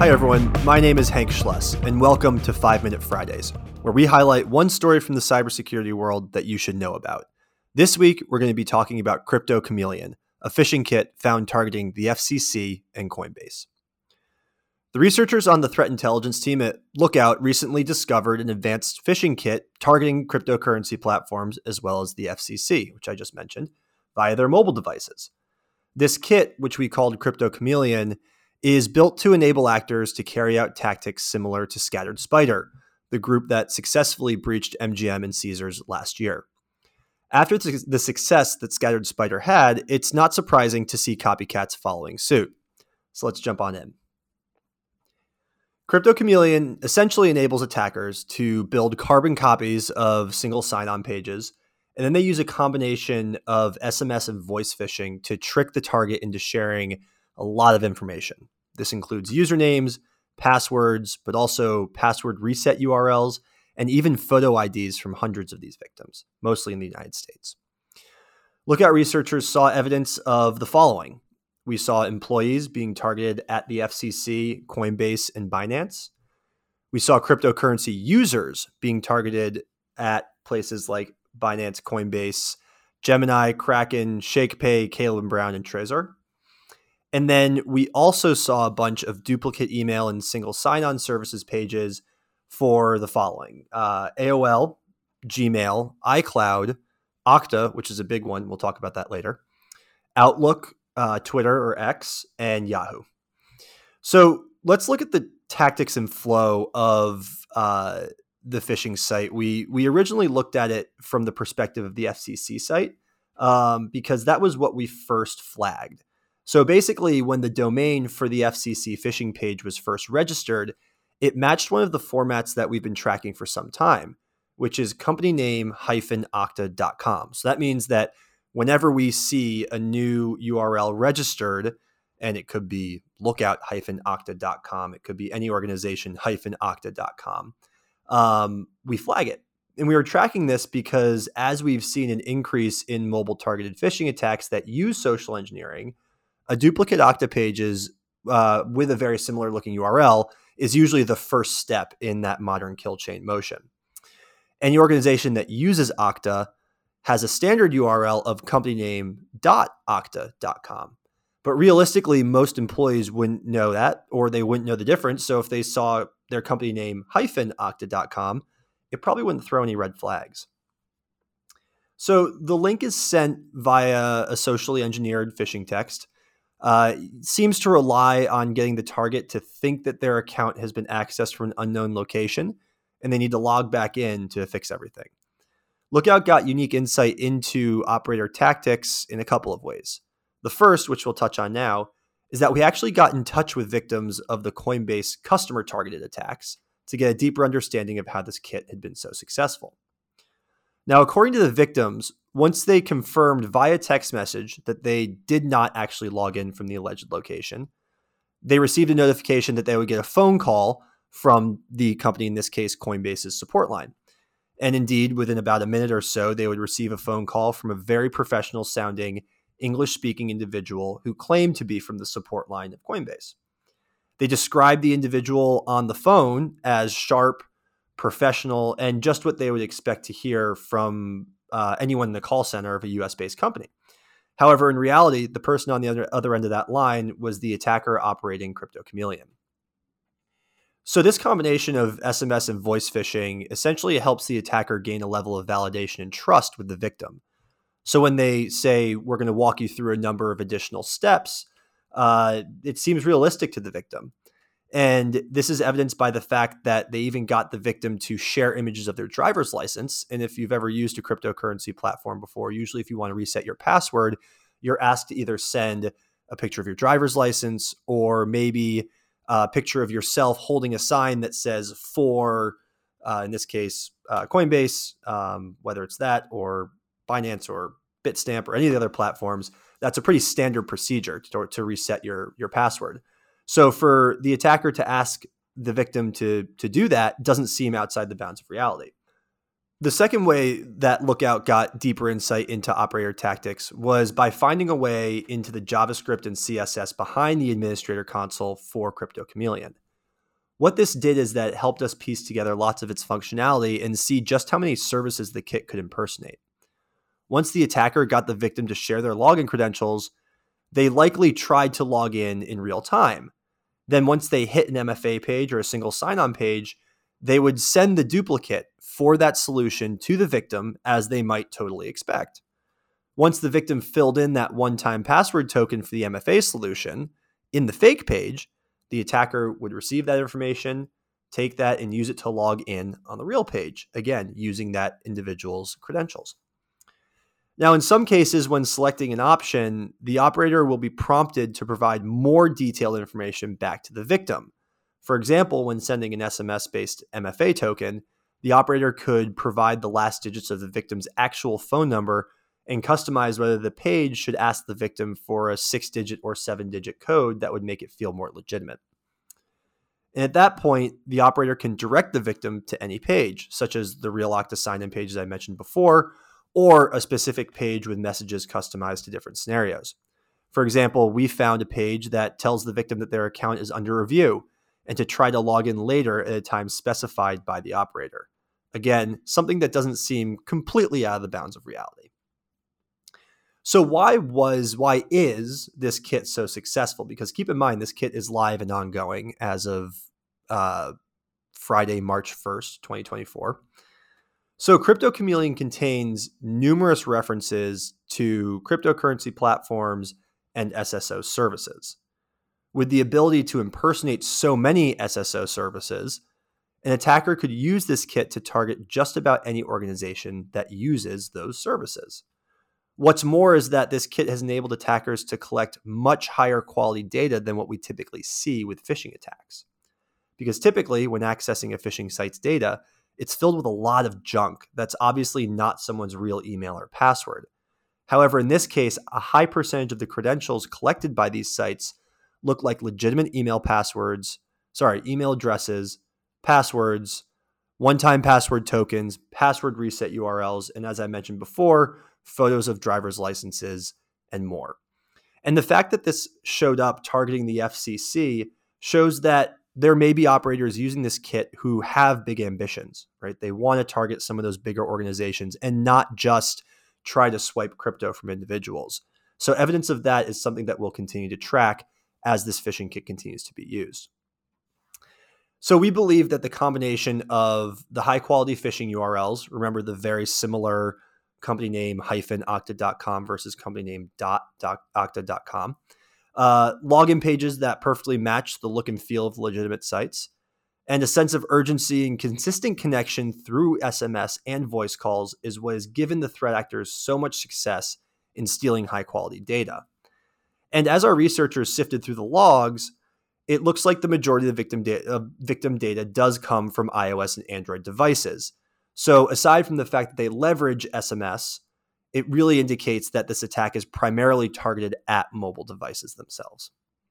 Hi everyone, my name is Hank Schluss, and welcome to 5 Minute Fridays, where we highlight one story from the cybersecurity world that you should know about. This week, we're going to be talking about Crypto Chameleon, a phishing kit found targeting the FCC and Coinbase. The researchers on the threat intelligence team at Lookout recently discovered an advanced phishing kit targeting cryptocurrency platforms as well as the FCC, which I just mentioned, via their mobile devices. This kit, which we called Crypto Chameleon, is built to enable actors to carry out tactics similar to Scattered Spider, the group that successfully breached MGM and Caesars last year. After the success that Scattered Spider had, it's not surprising to see copycats following suit. So let's jump on in. Crypto Chameleon essentially enables attackers to build carbon copies of single sign-on pages, and then they use a combination of SMS and voice phishing to trick the target into sharing a lot of information. This includes usernames, passwords, but also password reset URLs, and even photo IDs from hundreds of these victims, mostly in the United States. Lookout researchers saw evidence of the following. We saw employees being targeted at the FCC, Coinbase, and Binance. We saw cryptocurrency users being targeted at places like Binance, Coinbase, Gemini, Kraken, ShakePay, Caleb Brown, and Trezor. And then we also saw a bunch of duplicate email and single sign-on services pages for the following. AOL, Gmail, iCloud, Okta, which is a big one. We'll talk about that later. Outlook, Twitter or X, and Yahoo. So let's look at the tactics and flow of the phishing site. We originally looked at it from the perspective of the FCC site because that was what we first flagged. So basically, when the domain for the FCC phishing page was first registered, it matched one of the formats that we've been tracking for some time, which is companyname-okta.com. So that means that whenever we see a new URL registered, and it could be lookout-okta.com, it could be any organization-okta.com, we flag it. And we were tracking this because as we've seen an increase in mobile targeted phishing attacks that use social engineering, a duplicate Okta pages with a very similar looking URL is usually the first step in that modern kill chain motion. Any organization that uses Okta has a standard URL of companyname.okta.com. But realistically, most employees wouldn't know that, or they wouldn't know the difference. So if they saw their company name -okta.com, it probably wouldn't throw any red flags. So the link is sent via a socially engineered phishing text. Seems to rely on getting the target to think that their account has been accessed from an unknown location, and they need to log back in to fix everything. Lookout got unique insight into operator tactics in a couple of ways. The first, which we'll touch on now, is that we actually got in touch with victims of the Coinbase customer-targeted attacks to get a deeper understanding of how this kit had been so successful. Now, according to the victims, once they confirmed via text message that they did not actually log in from the alleged location, they received a notification that they would get a phone call from the company, in this case, Coinbase's support line. And indeed, within about a minute or so, they would receive a phone call from a very professional sounding English-speaking individual who claimed to be from the support line of Coinbase. They described the individual on the phone as sharp, professional, and just what they would expect to hear from anyone in the call center of a US-based company. However, in reality, the person on the other end of that line was the attacker operating Crypto Chameleon. So this combination of SMS and voice phishing essentially helps the attacker gain a level of validation and trust with the victim. So when they say, we're going to walk you through a number of additional steps, it seems realistic to the victim. And this is evidenced by the fact that they even got the victim to share images of their driver's license. And if you've ever used a cryptocurrency platform before, usually if you want to reset your password, you're asked to either send a picture of your driver's license or maybe a picture of yourself holding a sign that says for, in this case, Coinbase, whether it's that or Binance or Bitstamp or any of the other platforms. That's a pretty standard procedure to reset your password. So for the attacker to ask the victim to do that doesn't seem outside the bounds of reality. The second way that Lookout got deeper insight into operator tactics was by finding a way into the JavaScript and CSS behind the administrator console for Crypto Chameleon. What this did is that it helped us piece together lots of its functionality and see just how many services the kit could impersonate. Once the attacker got the victim to share their login credentials, they likely tried to log in real time. Then once they hit an MFA page or a single sign-on page, they would send the duplicate for that solution to the victim, as they might totally expect. Once the victim filled in that one-time password token for the MFA solution in the fake page, the attacker would receive that information, take that, and use it to log in on the real page, again, using that individual's credentials. Now, in some cases, when selecting an option, the operator will be prompted to provide more detailed information back to the victim. For example, when sending an SMS-based MFA token, the operator could provide the last digits of the victim's actual phone number and customize whether the page should ask the victim for a 6-digit or 7-digit code that would make it feel more legitimate. And at that point, the operator can direct the victim to any page, such as the real Okta sign-in pages I mentioned before, or a specific page with messages customized to different scenarios. For example, we found a page that tells the victim that their account is under review and to try to log in later at a time specified by the operator. Again, something that doesn't seem completely out of the bounds of reality. So why is this kit so successful? Because keep in mind, this kit is live and ongoing as of Friday, March 1st, 2024. So Crypto Chameleon contains numerous references to cryptocurrency platforms and SSO services. With the ability to impersonate so many SSO services, an attacker could use this kit to target just about any organization that uses those services. What's more is that this kit has enabled attackers to collect much higher quality data than what we typically see with phishing attacks. Because typically, when accessing a phishing site's data, it's filled with a lot of junk that's obviously not someone's real email or password. However, in this case, a high percentage of the credentials collected by these sites look like legitimate email addresses, passwords, one-time password tokens, password reset URLs, and as I mentioned before, photos of driver's licenses, and more. And the fact that this showed up targeting the FCC shows that there may be operators using this kit who have big ambitions, right? They want to target some of those bigger organizations and not just try to swipe crypto from individuals. So evidence of that is something that we'll continue to track as this phishing kit continues to be used. So we believe that the combination of the high quality phishing URLs, remember the very similar company name -okta.com versus company name .okta.com, login pages that perfectly match the look and feel of legitimate sites, and a sense of urgency and consistent connection through SMS and voice calls is what has given the threat actors so much success in stealing high quality data. And as our researchers sifted through the logs, it looks like the majority of the victim data does come from iOS and Android devices. So aside from the fact that they leverage SMS, it really indicates that this attack is primarily targeted at mobile devices themselves.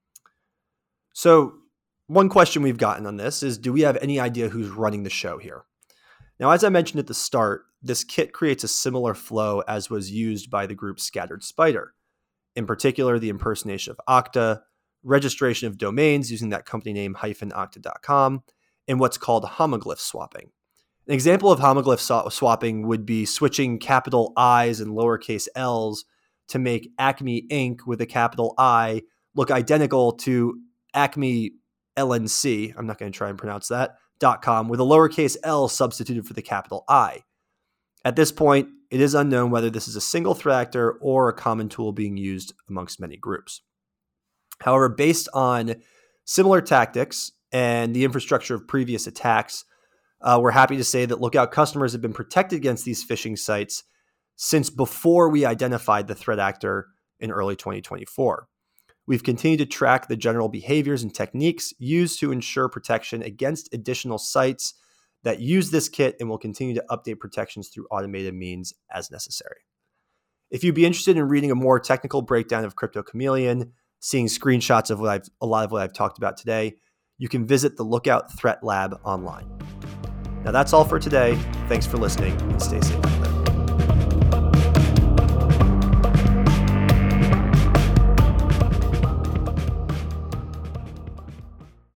So one question we've gotten on this is, do we have any idea who's running the show here? Now, as I mentioned at the start, this kit creates a similar flow as was used by the group Scattered Spider. In particular, the impersonation of Okta, registration of domains using that company name -okta.com, and what's called homoglyph swapping. An example of homoglyph swapping would be switching capital I's and lowercase L's to make Acme Inc. with a capital I look identical to Acme LNC, I'm not going to try and pronounce that, .com, with a lowercase l substituted for the capital I. At this point, it is unknown whether this is a single threat actor or a common tool being used amongst many groups. However, based on similar tactics and the infrastructure of previous attacks, we're happy to say that Lookout customers have been protected against these phishing sites since before we identified the threat actor in early 2024. We've continued to track the general behaviors and techniques used to ensure protection against additional sites that use this kit, and will continue to update protections through automated means as necessary. If you'd be interested in reading a more technical breakdown of Crypto Chameleon, seeing screenshots of a lot of what I've talked about today, you can visit the Lookout Threat Lab online. Now that's all for today. Thanks for listening and stay safe.